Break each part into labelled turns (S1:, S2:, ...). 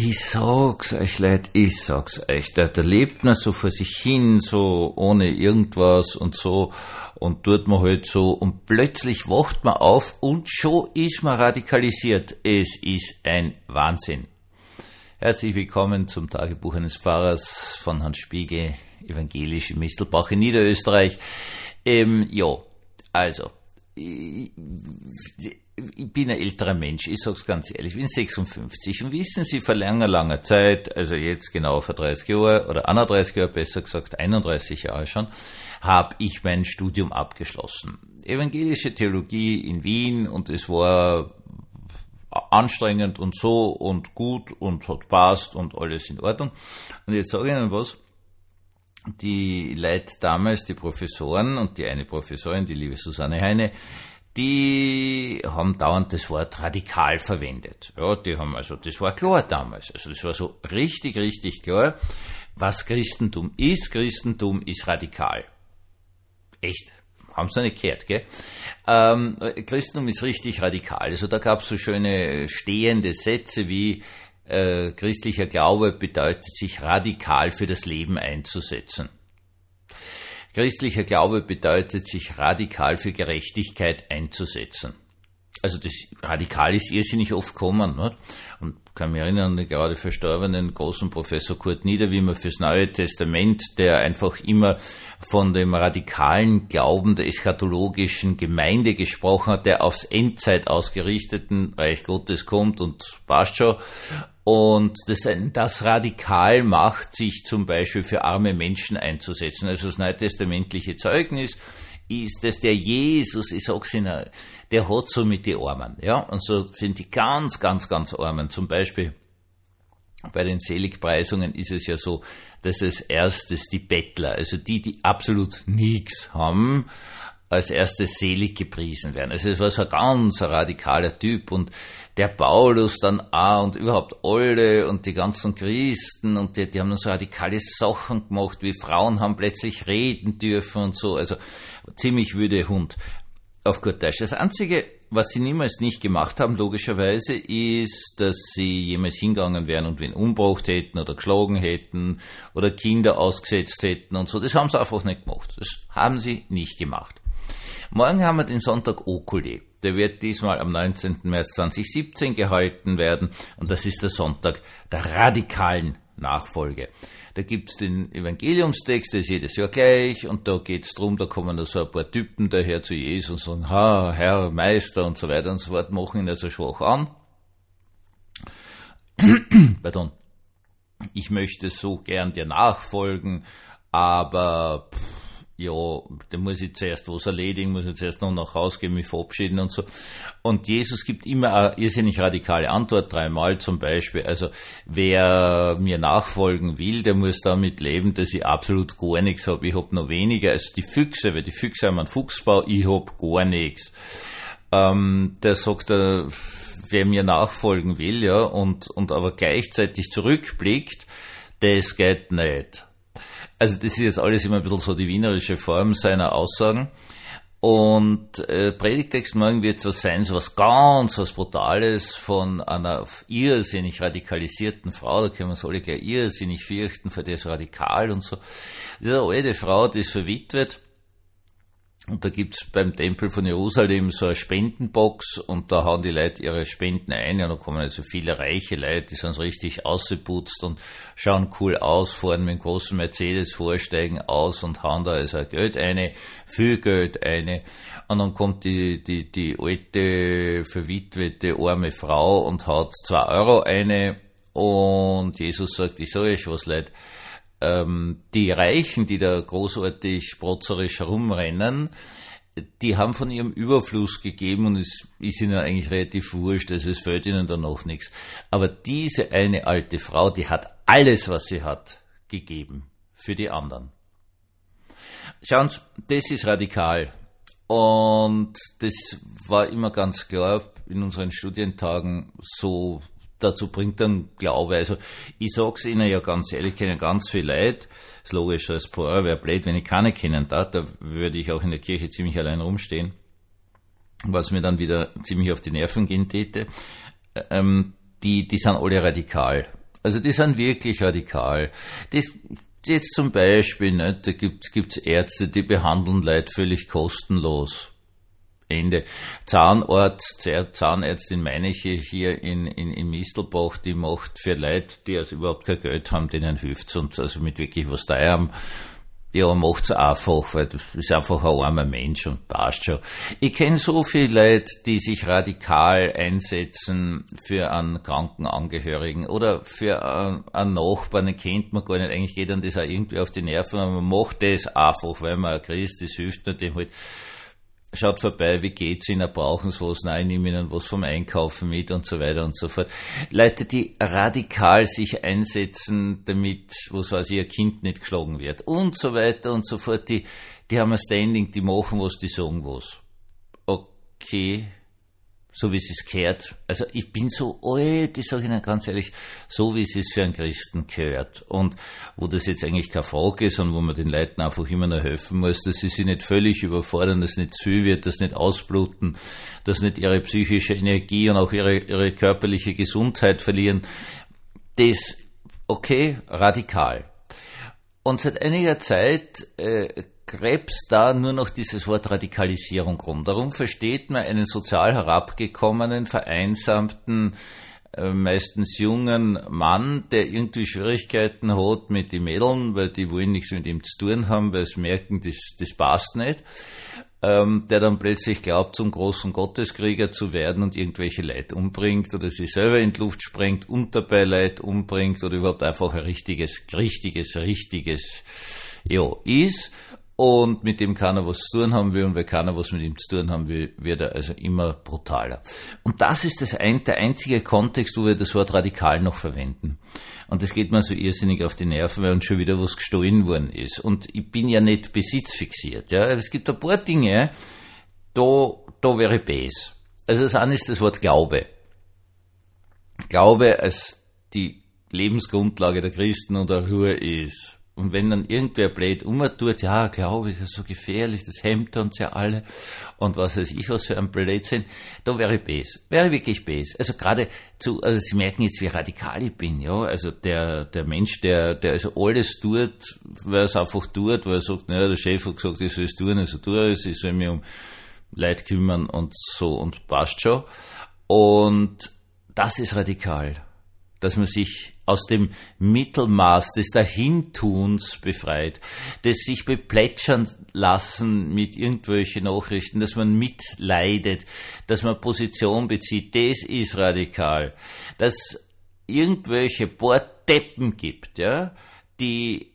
S1: Ich sag's euch, Leute, der lebt man so vor sich hin, so ohne irgendwas und so und tut man halt so und plötzlich wacht man auf und schon ist man radikalisiert. Es ist ein Wahnsinn. Herzlich willkommen zum Tagebuch eines Pfarrers von Hans Spiegel, evangelisch in Mistelbach in Niederösterreich. Ich bin ein älterer Mensch, ich sag's ganz ehrlich, ich bin 56 und wissen Sie, vor langer Zeit, also jetzt genau vor 30 Jahren oder 31 Jahren, besser gesagt 31 Jahre schon, habe ich mein Studium abgeschlossen. Evangelische Theologie in Wien und es war anstrengend und so und gut und hat passt und alles in Ordnung. Und jetzt sage ich Ihnen was, die Leute damals, die Professoren und die eine Professorin, die liebe Susanne Heine, die haben dauernd das Wort radikal verwendet. Ja, das war klar damals. Also das war so richtig klar, was Christentum ist. Christentum ist radikal. Echt? Haben Sie noch nicht gehört, gell? Christentum ist richtig radikal. Also da gab es so schöne stehende Sätze wie christlicher Glaube bedeutet, sich radikal für das Leben einzusetzen. Christlicher Glaube bedeutet, sich radikal für Gerechtigkeit einzusetzen. Also das radikal ist irrsinnig oft gekommen, nicht? Und kann mich erinnern an den gerade verstorbenen großen Professor Kurt Niederwiemer fürs Neue Testament, der einfach immer von dem radikalen Glauben der eschatologischen Gemeinde gesprochen hat, der aufs Endzeit ausgerichteten Reich Gottes kommt und passt schon. Und das radikal macht, sich zum Beispiel für arme Menschen einzusetzen. Also das neutestamentliche Zeugnis ist, dass der Jesus, ich sag's Ihnen, der hat so mit die Armen, ja. Und so sind die ganz Armen. Zum Beispiel bei den Seligpreisungen ist es ja so, dass als erstes die Bettler, also die absolut nichts haben, als erstes selig gepriesen werden. Also es war so ein ganz radikaler Typ und der Paulus dann auch und überhaupt alle und die ganzen Christen und die haben dann so radikale Sachen gemacht, wie Frauen haben plötzlich reden dürfen und so, also ziemlich wüde Hund auf gut Deutsch. Das Einzige, was sie niemals nicht gemacht haben, logischerweise, ist, dass sie jemals hingegangen wären und wen umgebracht hätten oder geschlagen hätten oder Kinder ausgesetzt hätten und so. Das haben sie einfach nicht gemacht. Das haben sie nicht gemacht. Morgen haben wir den Sonntag Oculi. Der wird diesmal am 19. März 2017 gehalten werden und das ist der Sonntag der radikalen Nachfolge. Da gibt's den Evangeliumstext, der ist jedes Jahr gleich und da geht's drum, da kommen da so ein paar Typen daher zu Jesus und sagen, Herr, Meister und so weiter und so fort, machen ihn also schwach an. Pardon. Ich möchte so gern dir nachfolgen, aber da muss ich zuerst was erledigen, muss ich zuerst noch nach Hause gehen, mich verabschieden und so. Und Jesus gibt immer eine irrsinnig radikale Antwort, 3-mal zum Beispiel. Also, wer mir nachfolgen will, der muss damit leben, dass ich absolut gar nichts habe. Ich habe noch weniger als die Füchse, weil die Füchse haben einen Fuchsbau, ich habe gar nichts. Der sagt, wer mir nachfolgen will, ja, und aber gleichzeitig zurückblickt, das geht nicht. Also das ist jetzt alles immer ein bisschen so die wienerische Form seiner Aussagen. Und Predigtext morgen wird so sein, so was Brutales von einer irrsinnig radikalisierten Frau, da können wir uns alle gleich irrsinnig fürchten, für die ist radikal und so. Das ist eine alte Frau, die ist verwitwet. Und da gibt's beim Tempel von Jerusalem so eine Spendenbox und da hauen die Leute ihre Spenden ein und da kommen also viele reiche Leute, die sind so richtig ausgeputzt und schauen cool aus, fahren mit einem großen Mercedes vor, steigen aus und hauen da also Geld ein, viel Geld ein und dann kommt die alte, verwitwete, arme Frau und haut 2 Euro ein und Jesus sagt, ich sage euch was, Leute, die Reichen, die da großartig protzerisch herumrennen, die haben von ihrem Überfluss gegeben und es ist ihnen eigentlich relativ wurscht, also es fällt ihnen da noch nichts. Aber diese eine alte Frau, die hat alles, was sie hat, gegeben für die anderen. Schauen Sie, das ist radikal. Und das war immer ganz klar in unseren Studientagen so. Dazu bringt dann Glaube. Also ich sag's Ihnen ja ganz ehrlich, ich kenne ganz viel Leute. Das ist logisch, als Pfarrer wäre blöd, wenn ich keine kennen darf. Da würde ich auch in der Kirche ziemlich allein rumstehen, was mir dann wieder ziemlich auf die Nerven gehen täte. Die sind alle radikal. Also die sind wirklich radikal. Das jetzt zum Beispiel, ne, da gibt's Ärzte, die behandeln Leute völlig kostenlos. Ende. Zahnärztin Meineche hier in Mistelbach, die macht für Leute, die also überhaupt kein Geld haben, denen hilft's und also mit wirklich was da haben. Ja, macht's einfach, weil das ist einfach ein armer Mensch und passt schon. Ich kenne so viele Leute, die sich radikal einsetzen für einen kranken Angehörigen oder für einen Nachbarn, den kennt man gar nicht. Eigentlich geht dann das auch irgendwie auf die Nerven, aber man macht das einfach, weil man ein Christ ist, hilft man dem halt. Schaut vorbei, wie geht's Ihnen, brauchen Sie was, nein, ich nehme Ihnen was vom Einkaufen mit und so weiter und so fort. Leute, die radikal sich einsetzen, damit, was weiß ich, ihr Kind nicht geschlagen wird und so weiter und so fort, die haben ein Standing, die machen was, die sagen was. Okay, so wie es gehört. Also ich bin so alt, ich sage Ihnen ganz ehrlich, so wie es für einen Christen gehört. Und wo das jetzt eigentlich keine Frage ist und wo man den Leuten einfach immer noch helfen muss, dass sie sich nicht völlig überfordern, dass nicht zu viel wird, dass nicht ausbluten, dass nicht ihre psychische Energie und auch ihre körperliche Gesundheit verlieren. Das, okay, radikal. Und seit einiger Zeit krebst da nur noch dieses Wort Radikalisierung rum. Darum versteht man einen sozial herabgekommenen, vereinsamten, meistens jungen Mann, der irgendwie Schwierigkeiten hat mit den Mädeln, weil die wollen nichts mit ihm zu tun haben, weil sie merken, das passt nicht, der dann plötzlich glaubt, zum großen Gotteskrieger zu werden und irgendwelche Leute umbringt oder sich selber in die Luft sprengt und dabei Leute umbringt oder überhaupt einfach ein richtiges, ja, ist. Und mit dem keiner was zu tun haben will, und weil keiner was mit ihm zu tun haben will, wird er also immer brutaler. Und das ist der einzige Kontext, wo wir das Wort radikal noch verwenden. Und das geht mir so irrsinnig auf die Nerven, weil uns schon wieder was gestohlen worden ist. Und ich bin ja nicht besitzfixiert, ja. Es gibt ein paar Dinge, da wäre Base. Also das eine ist das Wort Glaube. Glaube als die Lebensgrundlage der Christen und der Ruhe ist. Und wenn dann irgendwer blöd umtut, ja, Glaube ist ja so gefährlich, das hemmt uns ja alle und was weiß ich, was für ein Blödsinn, da wäre wirklich Base. Also also Sie merken jetzt, wie radikal ich bin, ja, also der Mensch, der also alles tut, weil er es einfach tut, weil er sagt, naja, der Chef hat gesagt, ich soll es tun, also tue es, ich soll mich um Leute kümmern und so und passt schon. Und das ist radikal, dass man sich aus dem Mittelmaß des Dahintuns befreit, des sich beplätschern lassen mit irgendwelchen Nachrichten, dass man mitleidet, dass man Position bezieht, das ist radikal. Dass irgendwelche Deppen gibt, ja, die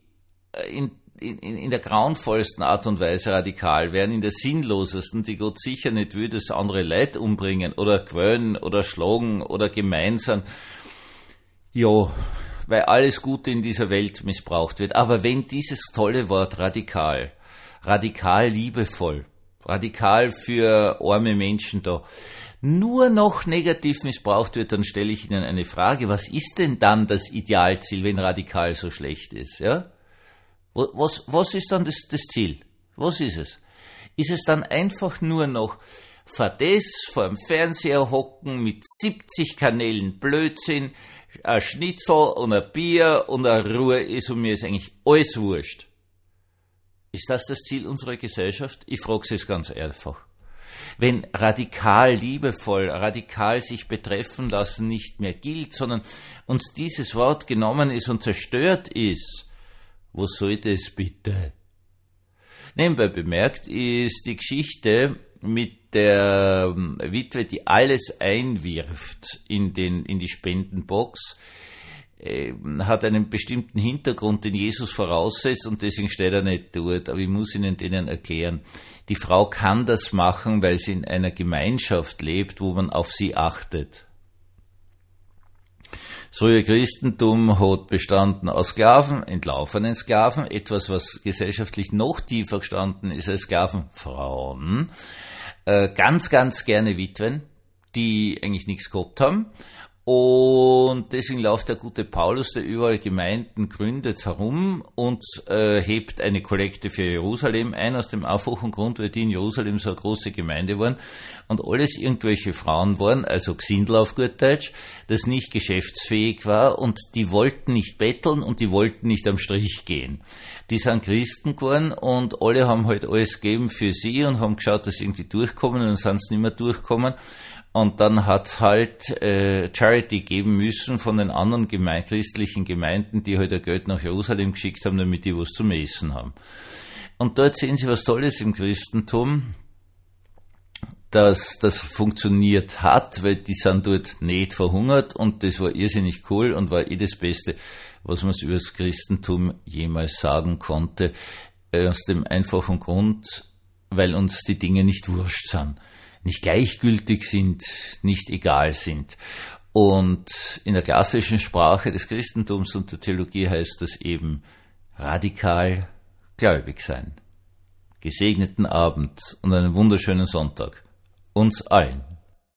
S1: in der grauenvollsten Art und Weise radikal werden, in der sinnlosesten, die Gott sicher nicht will, dass andere Leute umbringen oder quälen oder schlagen oder gemein sind. Ja, weil alles Gute in dieser Welt missbraucht wird. Aber wenn dieses tolle Wort radikal liebevoll, radikal für arme Menschen da, nur noch negativ missbraucht wird, dann stelle ich Ihnen eine Frage. Was ist denn dann das Idealziel, wenn radikal so schlecht ist? Ja? Was ist dann das Ziel? Was ist es? Ist es dann einfach nur noch vor dem Fernseher hocken mit 70 Kanälen Blödsinn, ein Schnitzel und ein Bier und eine Ruhe ist und mir ist eigentlich alles wurscht. Ist das Ziel unserer Gesellschaft? Ich frage Sie es ganz einfach. Wenn radikal liebevoll, radikal sich betreffen lassen nicht mehr gilt, sondern uns dieses Wort genommen ist und zerstört ist, wo soll das bitte? Nebenbei bemerkt ist die Geschichte mit der Witwe, die alles einwirft in die Spendenbox, hat einen bestimmten Hintergrund, den Jesus voraussetzt und deswegen steht er nicht dort. Aber ich muss Ihnen denen erklären, die Frau kann das machen, weil sie in einer Gemeinschaft lebt, wo man auf sie achtet. Das frühe Christentum hat bestanden aus Sklaven, entlaufenen Sklaven, etwas, was gesellschaftlich noch tiefer gestanden ist als Sklavenfrauen, ganz, ganz gerne Witwen, die eigentlich nichts gehabt haben Und deswegen läuft der gute Paulus, der überall Gemeinden gründet, herum und hebt eine Kollekte für Jerusalem ein, aus dem einfachen Grund, weil die in Jerusalem so eine große Gemeinde waren und alles irgendwelche Frauen waren, also Gsindel auf gut Deutsch, das nicht geschäftsfähig war und die wollten nicht betteln und die wollten nicht am Strich gehen. Die sind Christen geworden und alle haben halt alles gegeben für sie und haben geschaut, dass sie irgendwie durchkommen und dann sind sie nicht mehr durchkommen. Und dann hat's halt Charity geben müssen von den anderen christlichen Gemeinden, die halt ihr Geld nach Jerusalem geschickt haben, damit die was zum Essen haben. Und dort sehen Sie was Tolles im Christentum, dass das funktioniert hat, weil die sind dort nicht verhungert und das war irrsinnig cool und war das Beste, was man über das Christentum jemals sagen konnte, aus dem einfachen Grund, weil uns die Dinge nicht wurscht sind, nicht gleichgültig sind, nicht egal sind. Und in der klassischen Sprache des Christentums und der Theologie heißt das eben radikal gläubig sein. Gesegneten Abend und einen wunderschönen Sonntag. Uns allen.